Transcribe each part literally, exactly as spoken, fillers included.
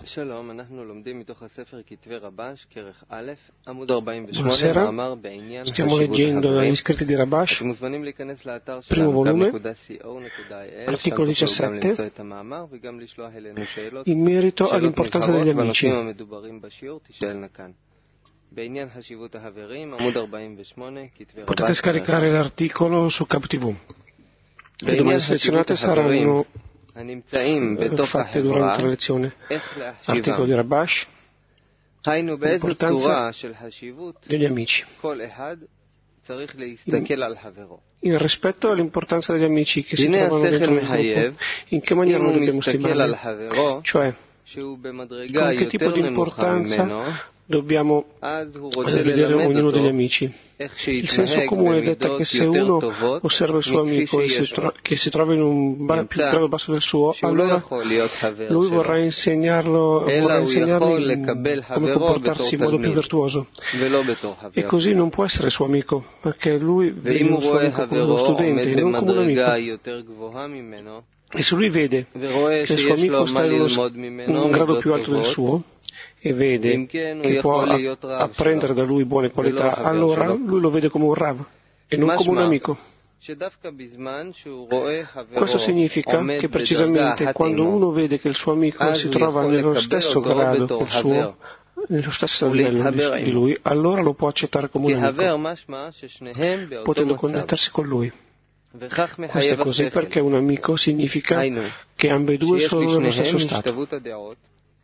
שלום, אנחנו לומדים מתוך הספר כתבי רבש, כרך א', עמוד ארבעים ושמונה, מאמר בעניין stiamo leggendo dagli scritti di Rabash, אתם מוזמנים להיכנס לאתר primo שלנו volume, גם.co.il, שם articolo תוכלו גם diciassette, למצוא את המאמר וגם לשלוח אלינו שאלות, in merito שאלות all'importanza degli נבחרות amici. והנושאים המדוברים בשיעור תשאלנה כאן. בעניין חשיבות החברים, עמוד ארבעים ושמונה, כתבי רבש. Potete scaricare l'articolo su Cap ti vu. Le בעניין domande חשיבות selezionate החברים saranno הנמצאים eh, בתוך fatte החברה, durante la lezione. איך Articolo di להחשיבם. Rabash, היינו באיזו l'importanza צורה של חשיבות degli amici. כל אחד צריך להסתכל על חברו. In rispetto all'importanza degli amici che si הנה trovano השכל dentro il מחייב, gruppo, in che maniera אם noi הוא dobbiamo מסתכל על stimarli? חברו Cioè, שהוא במדרגה con che tipo יותר di נמוכה importanza ממנו, dobbiamo אז הוא eh, רוצה vedere ללמד ognuno degli אותו amici. איך Il senso שיתנהג comune detta במידות che se יותר uno טובות osserva il suo מכפי amico e si שיש לו. tro- che si trova in un ba- più נמצא grado basso del suo, שהוא לא allora יכול להיות חבר lui שלו, vorrà insegnarlo, אלא vorrà הוא יכול insegnargli לקבל come חברו בתור comportarsi in modo più תלמיד virtuoso. ולא בתור E חבר. così non può essere suo amico, perché lui vede ואם הוא un suo רואה amico come uno חברו studente עומד e non come un amico. במדרגה יותר גבוהה ממנו, E se lui vede ורואה che il suo שיש לו amico מה sta in uno, ללמוד in ממנו un grado מידות più alto del טובות, suo, e vede ואם כן הוא che può יכול a- להיות רב apprendere שלו, da lui buone ולא qualità, חבר allora שלו. lui lo vede come un rav e non come un משמע amico. שדווקא בזמן שהוא רואה Questo חברו significa עומד che בדרגה precisamente אחת quando עמו, uno vede che il suo amico אז si הוא trova יכול nello לקבל stesso אותו grado בתור che il חבר, suo, nello stesso livello ולהתחבר di, di עמו. lui, allora lo può accettare come כי un amico, חבר משמע ששניהם באותו potendo מצב. connettersi con lui. וכך Questo è מחייב così perché השכל. un amico significa היינו, che ambedue שיש sono nello stesso לשניהם stato. השתוות הדעות,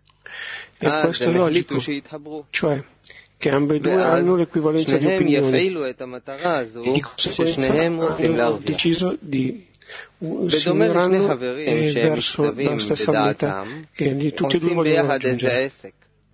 E אז questo è הם החליטו logico, שיתחברו. cioè che ambedue ואז hanno l'equivalenza di שניהם opinioni יפעילו את המטרה הזו e di conseguenza ששניהם רוצים hanno להרוויח. deciso di si בדומה לשני uniranno חברים eh, שהם verso משתווים la stessa meta בדעתם, che gli- tutti e due עושים vogliono ביחד איזה raggiungere. עסק,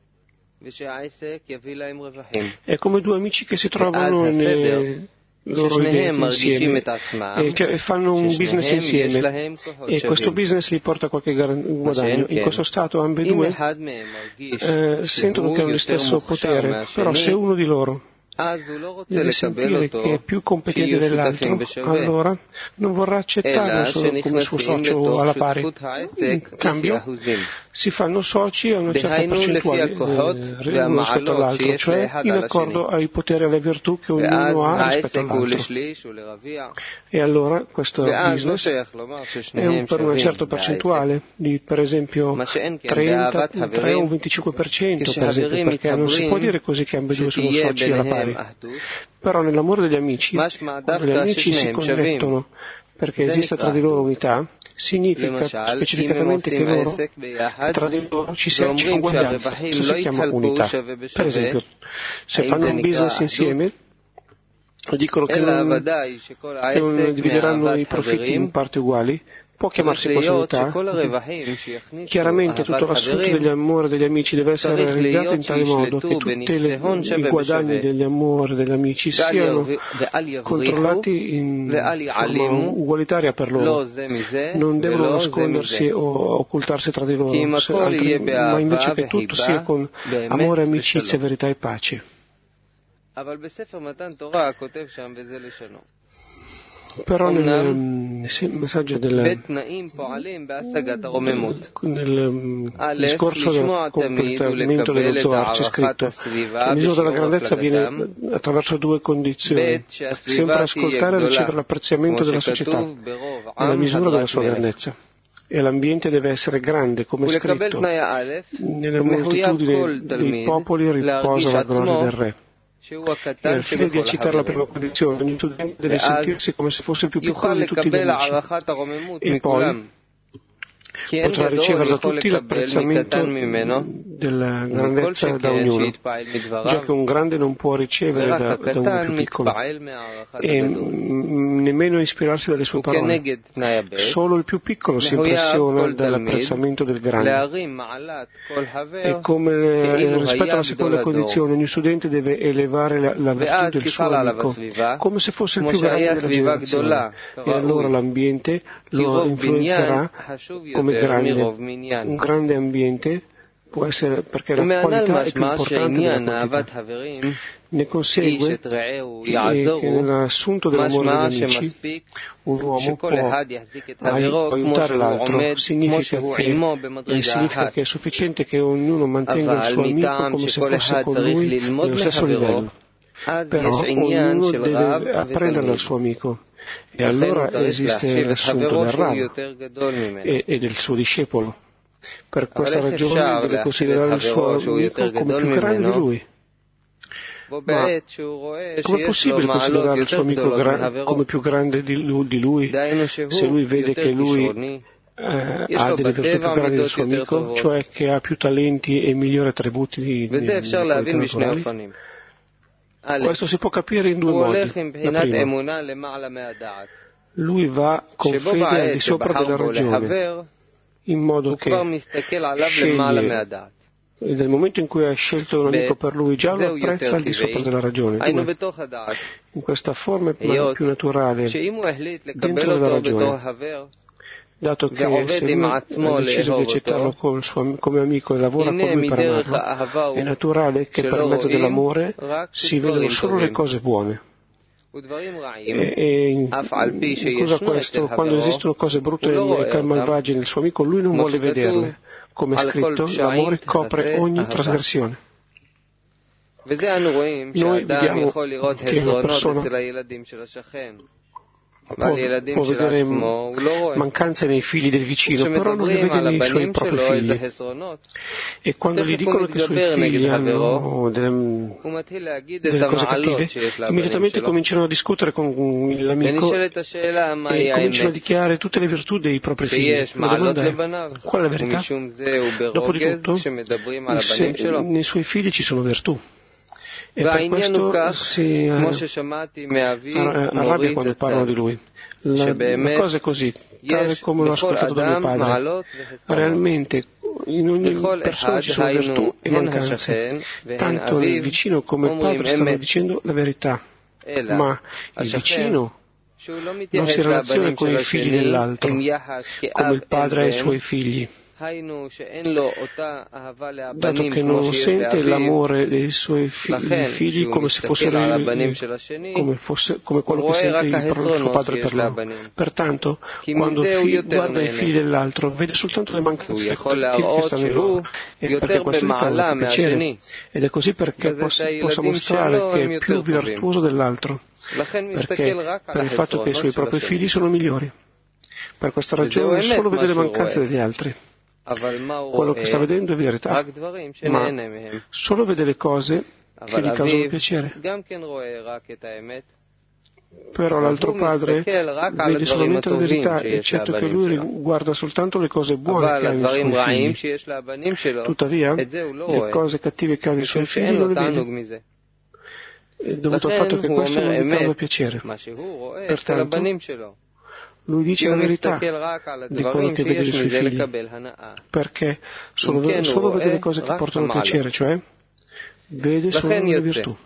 ושהעסק יביא להם רווחים. È come due amici che si trovano ואז הסדר nelle loro idee ששניהם מרגישים insieme את עצמם, e che fanno un business ששניהם יש insieme להם כוחות e questo שווים. business gli porta qualche gar- guadagno. In questo stato אם ambedue אחד מהם מרגיש eh, sentono שהוא che hanno lo יותר stesso מוכשר potere, però se מהשני, uno di loro אז הוא לא רוצה deve לקבל sentire אותו che è più competente שיהיו dell'altro, שותפים בשווה, allora non vorrà accettarlo אלא solo come suo שנכנסים socio לתוך alla pari. שותפות In העסק לפי cambio אחוזים. si fanno soci a una certa דהיינו לפי percentuale הכוחות eh, uno rispetto והמעלות all'altro, שיש cioè לאחד in על השני. accordo ai poteri e alle virtù che ואז ognuno ha rispetto העסק הוא all'altro. לשליש ולרביע, E allora questo ואז לא business שייך לומר è un, ששניהם per una שווים certa בעסק. percentuale di per esempio מה שאין כן trenta, באהבת tre o חברים, venticinque per cento per esempio, כשחברים perché non si può מתחברים, dire così che ambedue sono שתהיה soci alla ביניהם pari. אחדות, Però nell'amore degli amici, משמע quando gli דווקא amici si ששניהם שווים. connettono perché זה esiste tra נקרא di loro אחדות. unità, significa למשל, אם הם specificamente che עושים loro עסק ביחד tra di loro ci, si, ci fa ואומרים uguaglianza. שהרווחים Questo לא si chiama יתחלקו unità. שווה Per בשווה, esempio, se האם fanno זה un נקרא business אחדות? insieme dicono che אלא non, ודאי שכל che non העסק divideranno i מאהבת profitti in חברים, parti uguali, può צריך chiamarsi questa להיות unità. שכל הרווחים שיכניסו Chiaramente tutto אהבת l'assunto degli חברים amori degli amici deve essere צריך realizzato in להיות tale modo che שישלטו tutti le- בניסיון i שווה guadagni בשווה, degli amori degli amici ואל siano ירוויחו- ואל יבריחו, controllati in ואל forma יעלימו, ugualitaria per loro. לא זה מזה Non devono ולא זה nascondersi מזה. o occultarsi tra di loro, כי אם se הכל altri- יהיה ma באהבה invece che tutto sia וחיבה, con באמת amore, amicizia, ושלום. verità e pace. אבל בספר מתן תורה כותב שם וזה לשונו. Però nel אומנם mm, sì, messaggio del, בתנאים פועלים בהשגת הרוממות. nel mm, א', discorso del לשמוע תמיד completamento dello ולקבל את Zohar c'è הערכת scritto הסביבה il misuro della בשיעור grandezza viene הפלגתם, attraverso due condizioni, ב' sempre שהסביבה תהיה ascoltare e גדולה, ricevere l'apprezzamento כמו della società שכתוב ברוב nella עם misura della הדרת sua מלך. grandezza, e l'ambiente deve essere grande come è ולקבל scritto תנאי א', nelle מחויב כל moltitudini dei תלמיד popoli להרגיש riposa la gloria עצמו del re. שהוא E הקטן al fine di שבכל accitare la prima החברים. condizione, ogni studente deve ואז sentirsi come se fosse il più piccolo יוכל di tutti gli לקבל amici. הערכת הרוממות E poi מכולם. כי אין potrà גדול ricevere da יכול tutti לקבל l'apprezzamento מקטן ממנו, della וכל grandezza da שכן ognuno, שיתפעל già מדבריו, che un grande non può ricevere ורק da, da uno הקטן più piccolo מתפעל מהערכת e הגדול. mm, nemmeno ispirarsi dalle sue parole. וכנגד תנאי הב', Solo il più piccolo si מחויב impressiona כל תלמיד dall'apprezzamento del grande. להרים מעלת כל E חבר come כאילו rispetto היה alla גדול seconda הדור. condizione, ogni studente deve elevare la, la ואז virtù del suo תפעל עליו amico, הסביבה, come se fosse il כמו più grande שהיה della סביבה generazione. גדולה, E allora כראוי, l'ambiente כי lo רוב בניין influenzerà חשוב come יותר grande. מרוב מניין. Un grande ambiente può essere perché la qualità è più importante della quantità. Ne consegue che nell'assunto dell'amore degli amici un uomo può aiutare l'altro, significa che, eh, significa che è sufficiente che ognuno mantenga il suo amico come se fosse con lui nello stesso livello. Però ognuno deve apprendere dal suo amico e allora esiste l'assunto del Rav e, e del suo discepolo. Per questa ragione deve considerare il suo amico come più grande di lui. Ma com'è possibile considerare il suo amico gra- come più grande di lui, di lui se lui vede che lui eh, ha delle virtù più grandi del suo amico, cioè che ha più talenti e migliori attributi di, di, di naturali? Questo si può capire in due modi. La prima, lui va con fede al di sopra della ragione, in modo che sceglie, nel momento in cui ha scelto un amico per lui, già lo apprezza al di sopra della ragione. Due, in questa forma è più naturale dentro della ragione, dato che se lui ha deciso di accettarlo come, suo, come amico e lavora con lui per amarlo, è naturale che per mezzo dell'amore si vedano solo le cose buone. E, e incluso questo, quando esistono cose brutte e malvagie nel suo amico, lui non vuole vederle. Come è scritto, l'amore copre ogni trasgressione. Noi vediamo che una persona può, può vedere mancanze nei figli del vicino, però non le vede nei suoi propri figli. E quando gli dicono che i suoi figli hanno delle, delle cose cattive, immediatamente cominciano a discutere con l'amico e cominciano a dichiarare tutte le virtù dei propri figli. La domanda è: qual è la verità? Dopotutto, se nei suoi figli ci sono virtù. E per questo si arrabbia quando parlano di lui. La, la cosa è così, tale come l'ho ascoltato da mio padre. Realmente in ogni persona ci sono virtù e mancanze, tanto il vicino come il padre stanno dicendo la verità, ma il vicino non si relaziona con i figli dell'altro come il padre ha i suoi figli, dato che non sente l'amore dei suoi figli, figli come se fossero come, fosse, come quello che sente il suo padre per loro. Pertanto, quando fi, guarda i figli dell'altro, vede soltanto le mancanze che stanno in loro, e perché questo gli causa piacere. Ed è così perché possa, possa mostrare che è più virtuoso dell'altro, perché per il fatto che i suoi propri figli sono migliori. Per questa ragione solo vede le mancanze degli altri. Quello che sta vedendo è verità, ma solo vede le cose che gli causano piacere. Però l'altro padre vede solamente la verità, eccetto che lui guarda soltanto le cose buone che hanno i suoi figli. Tuttavia, le cose cattive che hanno i suoi figli non le vede, è dovuto al fatto che questo non gli causa piacere. Pertanto, lui dice la verità di quello che vede dei suoi figli, perché solo, solo vede le cose che portano piacere, cioè vede solo le virtù.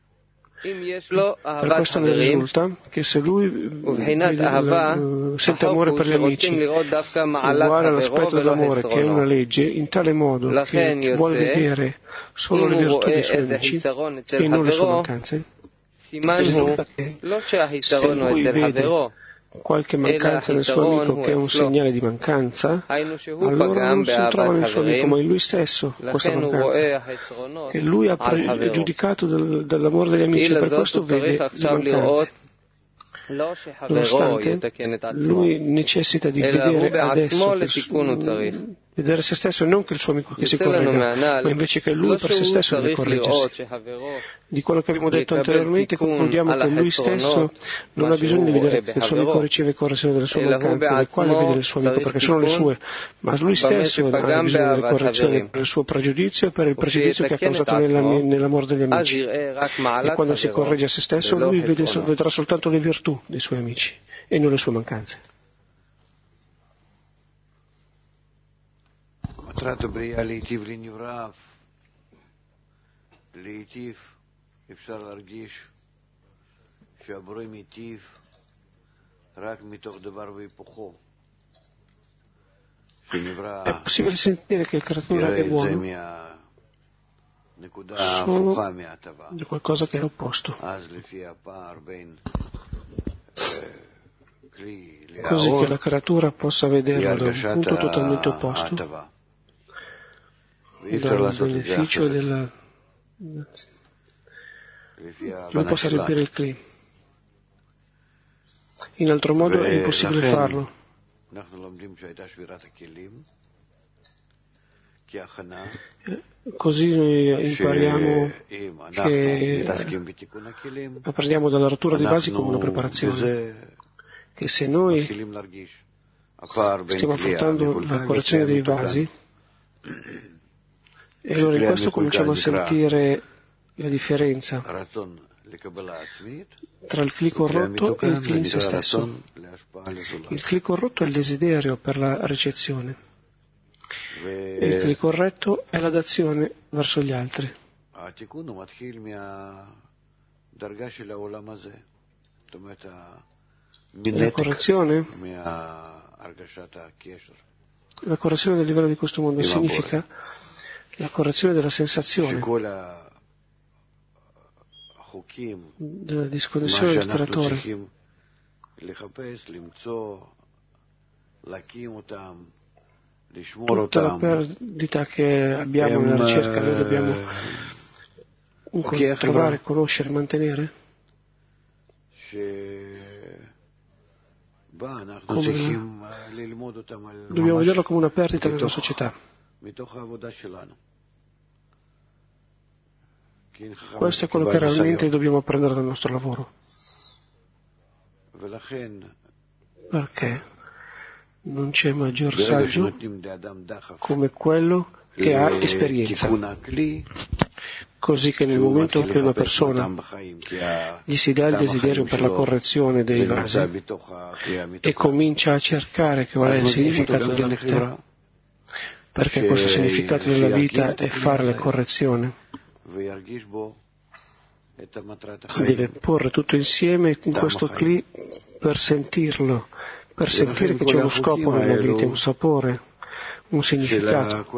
Per questo ne risulta che se lui vede, sente amore per gli amici uguale all'aspetto dell'amore, che è una legge, in tale modo che vuole vedere solo le virtù dei suoi amici e non le sue mancanze, risulta che se lui vede qualche mancanza nel suo amico che è un segnale di mancanza, allora non si trova nel suo amico ma in lui stesso questa mancanza, e lui ha pregiudicato del, dell'amore degli amici, per questo vede le mancanze. Nonostante lui necessita di vedere adesso che, vedere se stesso e non che il suo amico che si corregga, ma invece che lui per se stesso deve correggersi. Di quello che abbiamo detto anteriormente comprendiamo che lui stesso non ha bisogno di vedere che il suo amico riceve correzione delle sue mancanze, le quali vede il suo amico perché sono le sue, ma lui stesso ha bisogno delle correzioni per il suo pregiudizio e per il pregiudizio che ha causato nell'amore degli amici. E quando si corregge a se stesso lui vede, vedrà soltanto le virtù dei suoi amici e non le sue mancanze. מטרת הבריאה להיטיב לנבראיו. להיטיב, אפשר להרגיש שהבורא מיטיב רק מתוך דבר והיפוכו, È possibile sentire che il creatore è buono solo di qualcosa che è opposto, così che la creatura possa vederlo da un punto totalmente opposto, dal beneficio della... lui possa riempire il Kli. In altro modo è impossibile farlo. Così noi impariamo che apprendiamo dalla rottura dei vasi come una preparazione, che se noi stiamo affrontando la correzione dei vasi, e allora in questo cominciamo a sentire la differenza tra il Kli corrotto e il Kli in se stesso. Il Kli corrotto è il desiderio per la ricezione e il Kli corretto è la dazione verso gli altri. La correzione, la correzione del livello di questo mondo significa la correzione della sensazione, della disconnessione del creatore, tutta la perdita che abbiamo nella ricerca noi dobbiamo trovare, conoscere, mantenere. Come dobbiamo vederlo come una perdita nella società. Questo è quello che realmente dobbiamo apprendere dal nostro lavoro. Perché non c'è maggior saggio come quello che ha esperienza. Così che nel momento che una persona gli si dà il desiderio per la correzione dei vasi e comincia a cercare qual è il significato della vita, perché questo significato della vita è fare la correzione, deve porre tutto insieme in questo Kli per sentirlo, per sentire che c'è uno scopo nella vita, un sapore, un significato.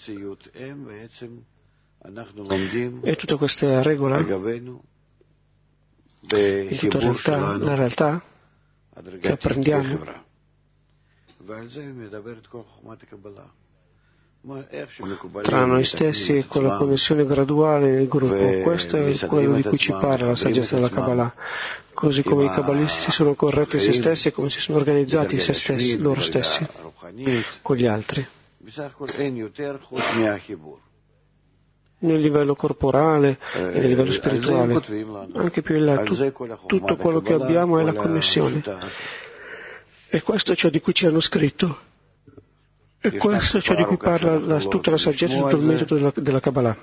E tutta questa regola, in tutta realtà, la realtà che apprendiamo, tra noi stessi e con la connessione graduale del gruppo. Questo è quello di cui ci parla la saggezza della Kabbalah, così come i kabbalisti si sono corretti se stessi e come si sono organizzati se stessi, loro stessi con gli altri. Nel livello corporale e nel livello spirituale, anche più in là, tu, tutto quello che abbiamo è la connessione. E questo è ciò di cui ci hanno scritto. E questo è ciò di cui parla la, tutta la saggezza e tutto il metodo della, della Kabbalah.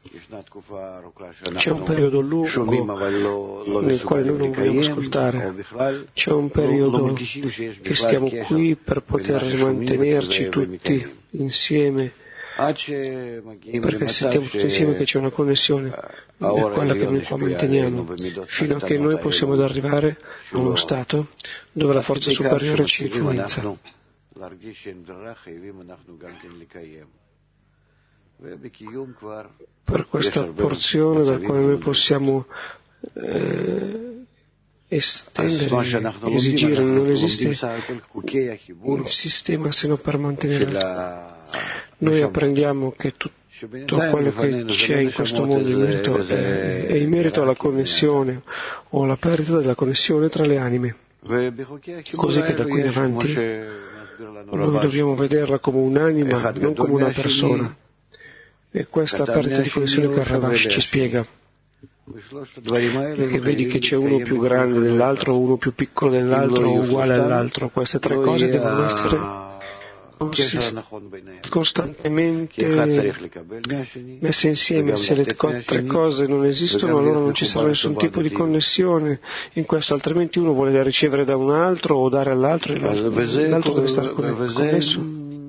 C'è un periodo lungo nel quale noi non vogliamo ascoltare, c'è un periodo che stiamo qui per poter mantenerci tutti insieme, perché sentiamo tutti insieme che c'è una connessione, è quella che noi qua manteniamo, fino a che noi possiamo arrivare a uno stato dove la forza superiore ci influenza. Per questa porzione dal quale noi possiamo eh, estendere, esigere, non esiste il sistema se non per mantenere. Noi apprendiamo che tutto quello che c'è in questo mondo in merito è, è in merito alla connessione o alla perdita della connessione tra le anime, così che da qui in avanti noi dobbiamo vederla come un'anima, non come una persona. E questa perdita di connessione che Ravash ci spiega, che vedi che c'è uno più grande dell'altro, uno più piccolo dell'altro, uguale all'altro. Queste tre cose devono essere costantemente messe insieme. Se le tre cose non esistono, allora non ci sarà nessun tipo di connessione in questo, altrimenti uno vuole ricevere da un altro o dare all'altro, e l'altro deve stare connesso.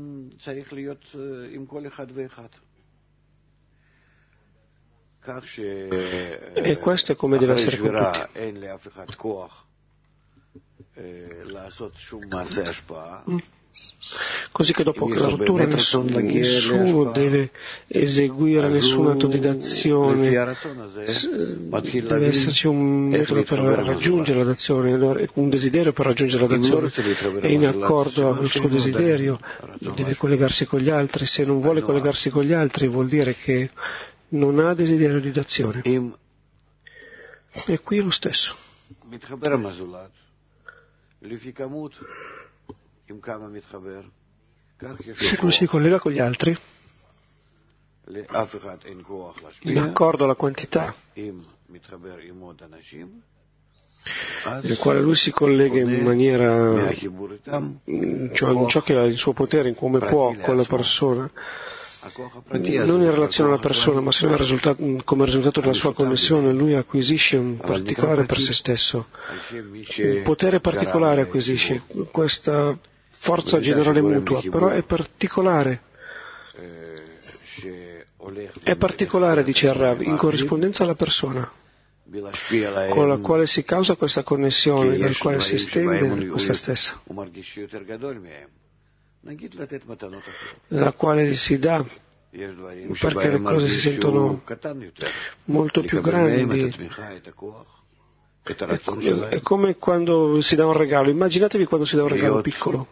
E questo è come deve essere con tutti. Così che dopo la rottura nessuno, nessuno deve eseguire nessun atto di dazione, deve esserci un metodo per raggiungere la dazione, un desiderio per raggiungere la dazione, è in accordo con il suo desiderio, deve collegarsi con gli altri. Se non vuole collegarsi con gli altri vuol dire che non ha desiderio di dazione. E qui è lo stesso. Se non si collega con gli altri, in accordo alla quantità nel quale lui si collega in maniera, cioè in ciò che ha il suo potere, in come può con la persona, non in relazione alla persona, ma se risultato, come risultato della sua connessione, lui acquisisce un particolare per se stesso, un potere particolare acquisisce, questa forza generale mutua, però è particolare, è particolare, dice il Rav, in corrispondenza alla persona con la quale si causa questa connessione, dal quale si estende questa stessa, la quale si dà perché le cose si sentono molto più grandi. È come quando si dà un regalo. Immaginatevi quando si dà un regalo piccolo.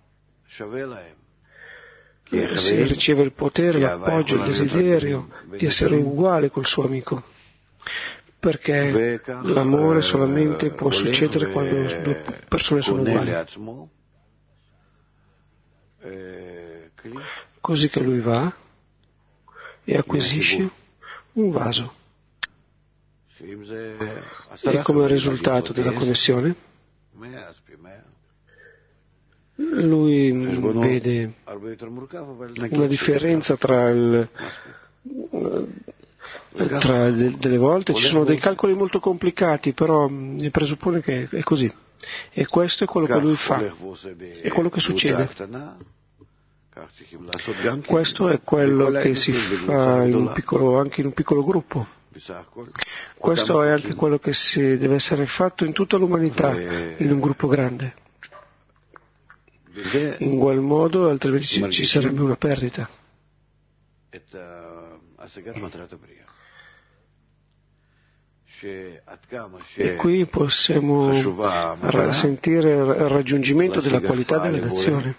Si riceve il potere, l'appoggio, il desiderio di essere uguale col suo amico, perché l'amore solamente può succedere quando due persone sono uguali. Così che lui va e acquisisce un vaso. E come risultato della connessione, lui vede una differenza tra il, tra delle volte ci sono dei calcoli molto complicati, però ne presuppone che è così, e questo è quello che lui fa, è quello che succede. Questo è quello che si fa in un piccolo, anche in un piccolo gruppo. Questo è anche quello che si deve essere fatto in tutta l'umanità, in un gruppo grande. In ugual modo, altrimenti ci sarebbe una perdita. E qui possiamo sentire il raggiungimento della qualità della nazione,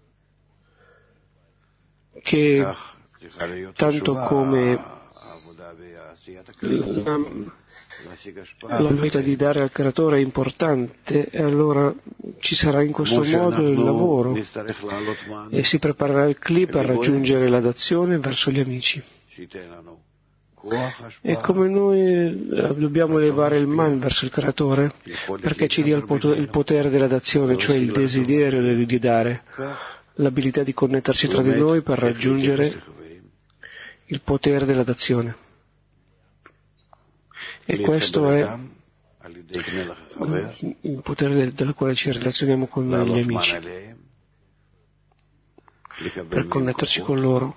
che tanto come la, la meta di dare al creatore è importante, e allora ci sarà in questo modo il lavoro e si preparerà il cli per raggiungere la dazione verso gli amici. E come noi dobbiamo elevare il man verso il creatore perché ci dia il potere della dazione, cioè il desiderio di dare, l'abilità di connetterci tra di noi per raggiungere il potere della dazione. E questo è il potere del quale ci relazioniamo con gli amici, per connetterci con loro,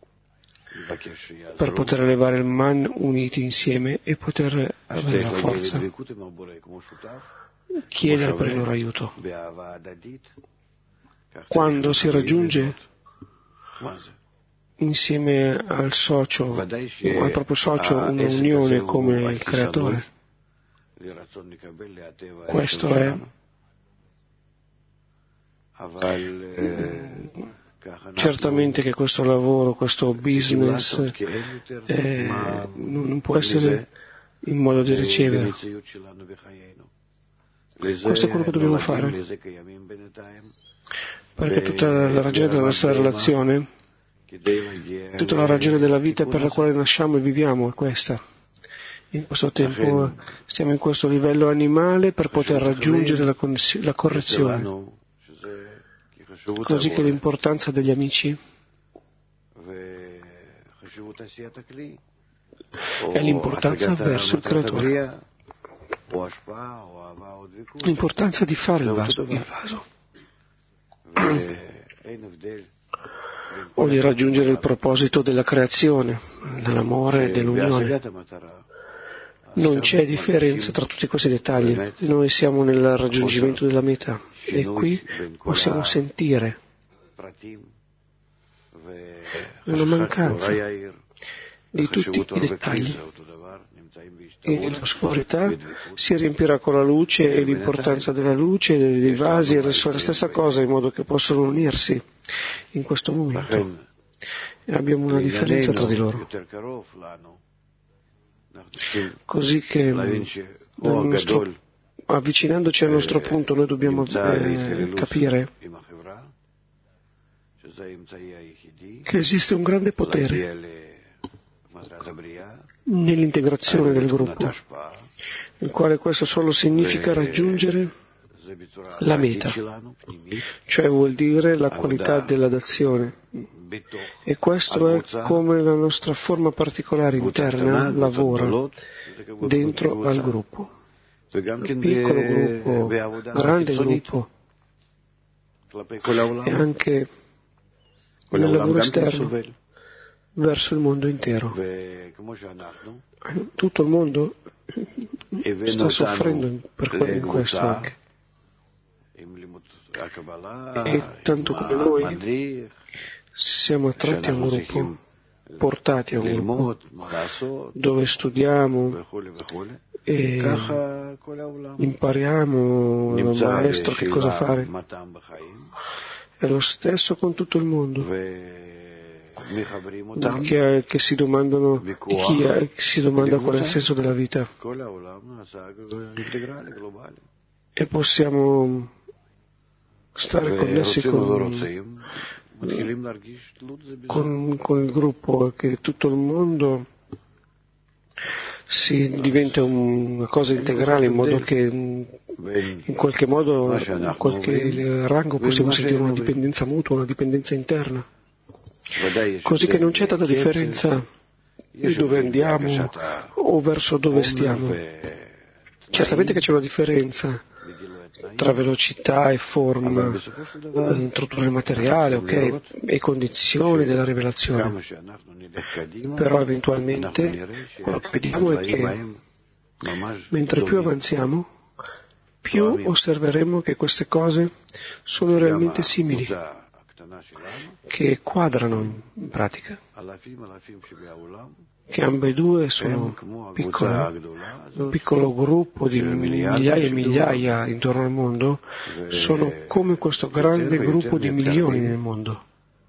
per poter elevare il man uniti insieme e poter avere la forza, chiedere per il loro aiuto. Quando si raggiunge insieme al socio, al proprio socio, un'unione come il creatore, questo è certamente che questo lavoro, questo business eh, non può essere in modo di ricevere. Questo è quello che dobbiamo fare, perché tutta la ragione della nostra relazione, tutta la ragione della vita per la quale nasciamo e viviamo è questa. In questo tempo stiamo in questo livello animale per poter raggiungere la, conness- la correzione, così che l'importanza degli amici è l'importanza verso il creatore, l'importanza di fare il vaso, il vaso. o di raggiungere il proposito della creazione, dell'amore e dell'unione. Non c'è differenza tra tutti questi dettagli. Noi siamo nel raggiungimento della meta e qui possiamo sentire una mancanza di tutti i dettagli, e l'oscurità si riempirà con la luce e l'importanza della luce, dei vasi è la stessa cosa, in modo che possono unirsi in questo momento. E abbiamo una differenza tra di loro, così che nostro, avvicinandoci al nostro punto noi dobbiamo eh, capire che esiste un grande potere nell'integrazione del gruppo, il quale questo solo significa raggiungere la meta, cioè vuol dire la qualità della d'azione, e questo è come la nostra forma particolare interna lavora dentro al gruppo, piccolo gruppo, grande gruppo, e anche nel lavoro esterno verso il mondo intero. Tutto il mondo sta soffrendo per questo anche, e tanto come noi siamo attratti a un gruppo, portati a un gruppo dove studiamo e impariamo dal maestro che cosa fare. È lo stesso con tutto il mondo, che, che si domandano chi è, che si domanda qual è il senso della vita, e possiamo stare connessi con, con, con il gruppo, che tutto il mondo si diventa una cosa integrale, in modo che in qualche modo, in qualche rango possiamo sentire una dipendenza mutua, una dipendenza interna, così che non c'è tanta differenza di dove andiamo o verso dove stiamo. Certamente che c'è una differenza tra velocità e forma, struttura materiale, ok, e condizioni della rivelazione, però eventualmente quello che vediamo è che mentre più avanziamo, più osserveremo che queste cose sono realmente simili, che quadrano in pratica, che ambedue sono piccole, un piccolo gruppo di migliaia e migliaia intorno al mondo, sono come questo grande gruppo di milioni nel mondo,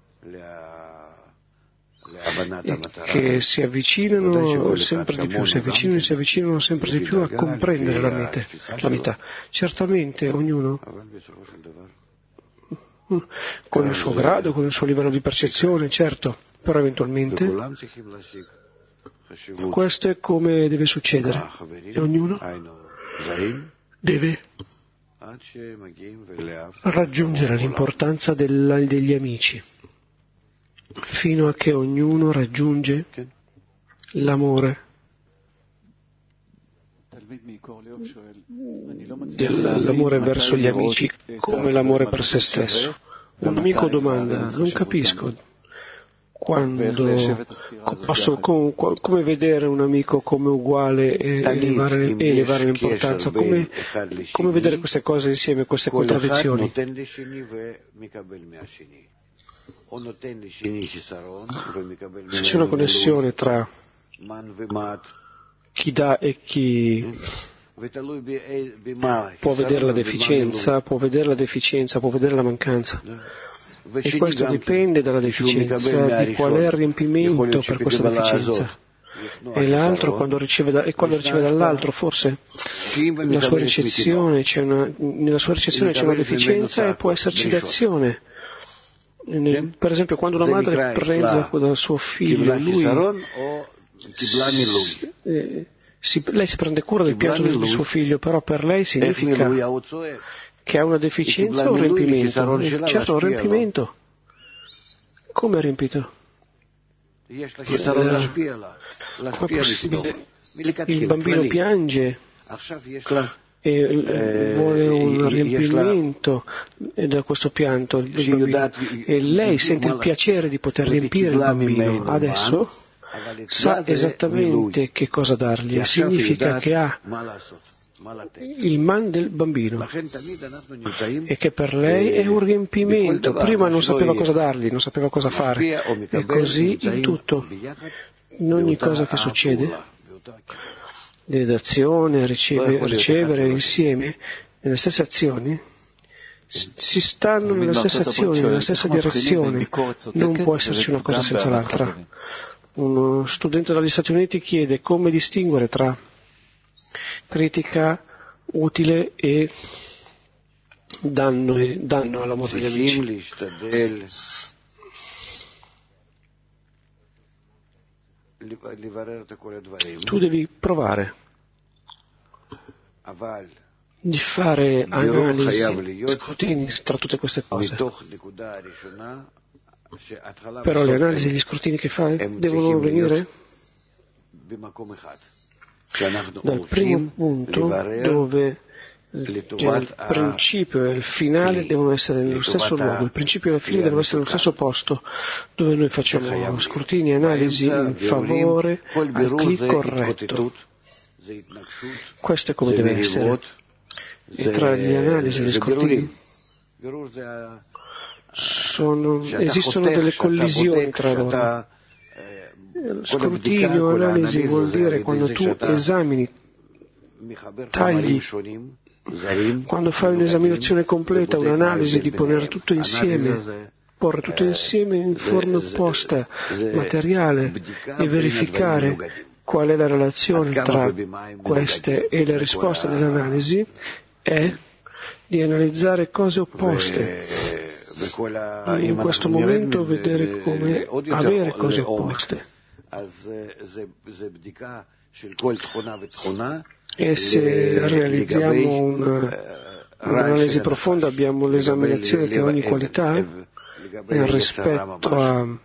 che si avvicinano sempre di più, si avvicinano e si avvicinano sempre di più a comprendere la meta, la metà. Certamente ognuno con il suo grado, con il suo livello di percezione, certo, però eventualmente questo è come deve succedere, e ognuno deve raggiungere l'importanza della, degli amici, fino a che ognuno raggiunge l'amore l'amore verso gli amici come l'amore per se stesso. Un amico domanda: non capisco quando posso, com, come vedere un amico come uguale e elevare, e elevare l'importanza, come, come vedere queste cose insieme, queste contraddizioni. Se c'è una connessione tra chi dà e chi può vedere la deficienza, può vedere la deficienza, può vedere la mancanza. E questo dipende dalla deficienza, di qual è il riempimento per questa deficienza. E l'altro, quando riceve da, e quando riceve dall'altro, forse la sua ricezione, c'è una, nella sua ricezione c'è una deficienza e può esserci l'azione. Nel, per esempio, quando una madre prende dal suo figlio, lui eh, si, lei si prende cura del pianto del suo figlio, però per lei significa che ha una deficienza o un riempimento? Certo, un riempimento. Come è riempito? Come è possibile? Il bambino piange e vuole un riempimento da questo pianto, e lei sente il piacere di poter riempire il bambino. Adesso sa esattamente che cosa dargli, significa che ha il man del bambino, e che per lei è un riempimento. Prima non sapeva cosa dargli, non sapeva cosa fare, e così in tutto, in ogni cosa che succede, l'azione, riceve, ricevere insieme, nelle stesse azioni, si stanno nelle stesse azioni, nella stessa direzione, non può esserci una cosa senza l'altra. Uno studente dagli Stati Uniti chiede come distinguere tra critica utile e danno, danno all'amore degli amici. Tu devi provare di fare analisi, scrutini tra tutte queste cose. Però le analisi e gli scrutini che fai devono venire dal primo punto, dove il principio e il finale devono essere nello stesso luogo, il principio e la fine devono essere nello stesso posto, dove noi facciamo scrutini e analisi in favore al clic corretto. Questo è come deve essere. E tra le analisi e gli scrutini sono, esistono delle collisioni tra loro. Scrutinio, analisi vuol dire quando tu esamini, tagli, quando fai un'esaminazione completa, un'analisi di ponere tutto insieme, porre tutto insieme in forma opposta, materiale, e verificare qual è la relazione tra queste e le risposte dell'analisi, è di analizzare cose opposte. In questo momento vedere come avere cose opposte. E se realizziamo una, un'analisi profonda, abbiamo l'esaminazione di ogni qualità rispetto a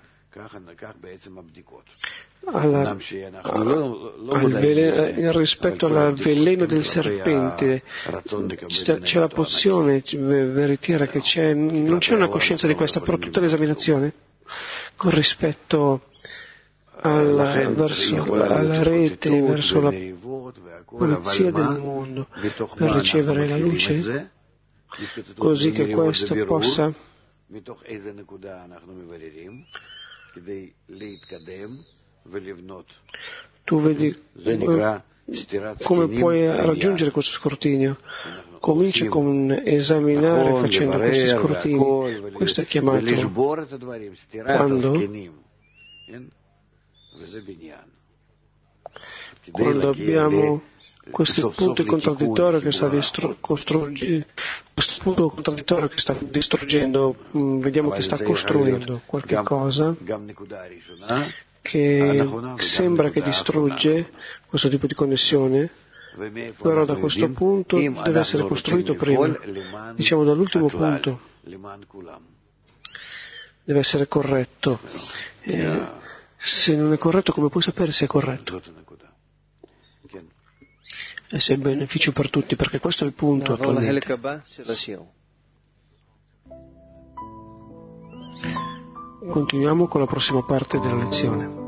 Alla, al veleno, rispetto al veleno del serpente. C'è la pozione veritiera che c'è, non c'è una coscienza di questa, però tutta l'esaminazione con rispetto alla, verso, alla rete, verso la pulizia del mondo, per ricevere la luce, così che questo possa tu vedi come puoi raggiungere questo scrutinio. Comincia con esaminare facendo questi scrutini. Questo è chiamato quando, quando abbiamo questo punto contraddittorio che sta distruggendo, questo punto contraddittorio che sta distruggendo, vediamo che sta costruendo qualche cosa che sembra che distrugge questo tipo di connessione, però da questo punto deve essere costruito prima, diciamo dall'ultimo punto, deve essere corretto. E se non è corretto, come puoi sapere se è corretto? E se è beneficio per tutti, perché questo è il punto attualmente. Continuiamo con la prossima parte della lezione.